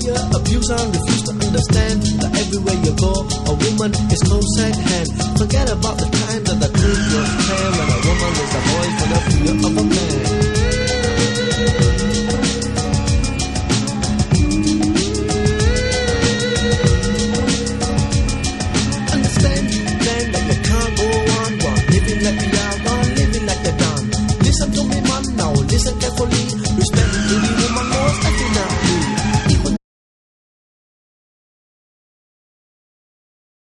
fear, abuse, and refuse to understand that everywhere you go, a woman is close at hand. Forget about the time that the truth was clear when a woman is the boyfriend of a man.